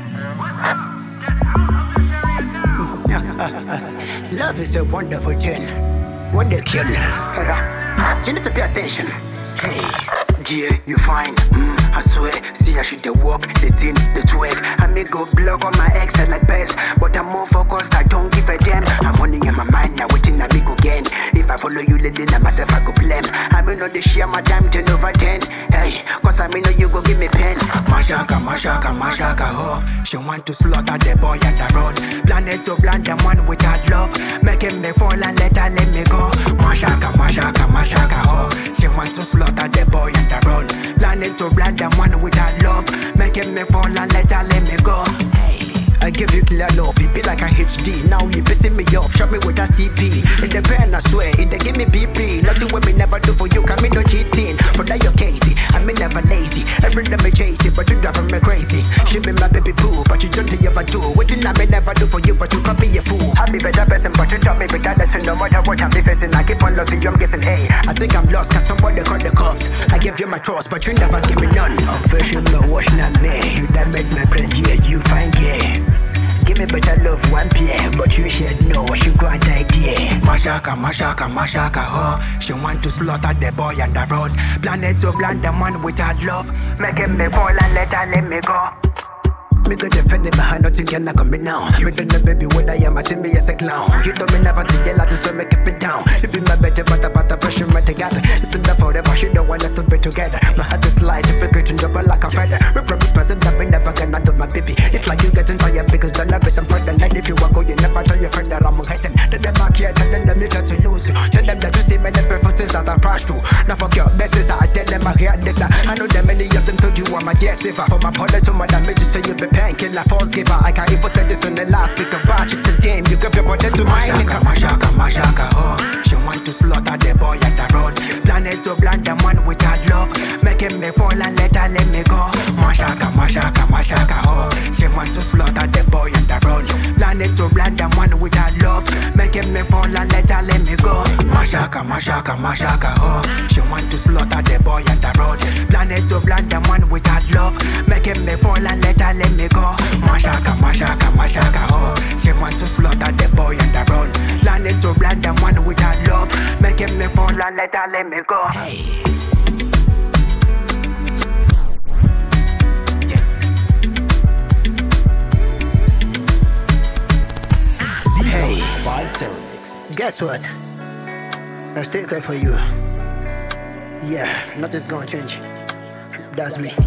Love is a wonderful thing. What they kill. You need to pay attention. Hey, yeah, you fine. I swear, see I should the walk, the thing, the twerk. I may go block on my ex like best, but I'm more focused, I don't give a damn. I'm running in my mind now, waiting I make again. If I follow you, leading I myself, I go blame. I may not share my time 10 over 10. Hey, cause I may know you go give me pen. Mashaka, mashaka, mashaka, ho. She want to slaughter the boy on the road. Planet to blind the man without love. Making me fall and let me go. Mashaka, mashaka, mashaka, ho. She want to slaughter the boy on the road. Planning to blind the man without love. Making me fall and let me go. I give you clear love, it be like a HD. Now you pissing me off, shot me with a CP. In the pen I swear, it they give me BP. Nothing what me never do for you, come me no cheating. But that you're crazy, I me never lazy. Every day me chase it, but you driving me crazy. She be my baby boo, but you don't ever do. What you I me never do for you, but you can't be a fool. I be better person, but you drop me better lesson. No matter what I'm facing, I keep on loving you, I'm guessing, hey. I think I'm lost, cause somebody call the cops. I give you my trust, but you never give me none. I'm fashion, no wash, not me. You that make my friends, yeah, you fine, yeah. Give me better love, one pair, but you should know what you got idea. Mashaka, mashaka, mashaka, ho. She want to slaughter the boy on the road. Planet to blind the man without love. Making me fall and let me go. Me go defend it behind nothing can knock on me now. You don't know baby what I am, I see me as a clown. You told me never to yell out so make it down. You be my better, but the pressure me together. It's enough forever, she don't want us to be together. My heart is light, if we could double like a feather. We promise person that we never gonna do my baby. It's like you getting tired because the love is I'm pregnant. And if you walk out, you never tell your friend that I'm hating. Tell them I care, tell them if you're to lose you. Tell them that you see me the preferences that I pass through. Now fuck your best, I tell them I hear this. I know that many of them told you I'm a yes saver. For my brother to my damage, say you be painkiller, false giver. I can't even say this on the last speak about you today. You give your body to my nigga. Mashaka, mashaka, ho. She want to slaughter the boy on the road. Planet to blind the man without love. Making me fall and let me go. Mashaka, mashaka, mashaka, ho. She want to slaughter the boy on the road. Planet to blind the man without love. Making me fall and let me go. Mashaka, mashaka, mashaka, ho. She want to slaughter the boy on the road. Planet to blind the man without love. Making me fall and let me go. Mashaka, mashaka, mashaka, ho. She want to slaughter the boy on the road. Planet to blind the man without love. Making me fall and let me go. Hey. Hey, guess what? I stay there for you. Yeah, nothing's gonna change. That's me.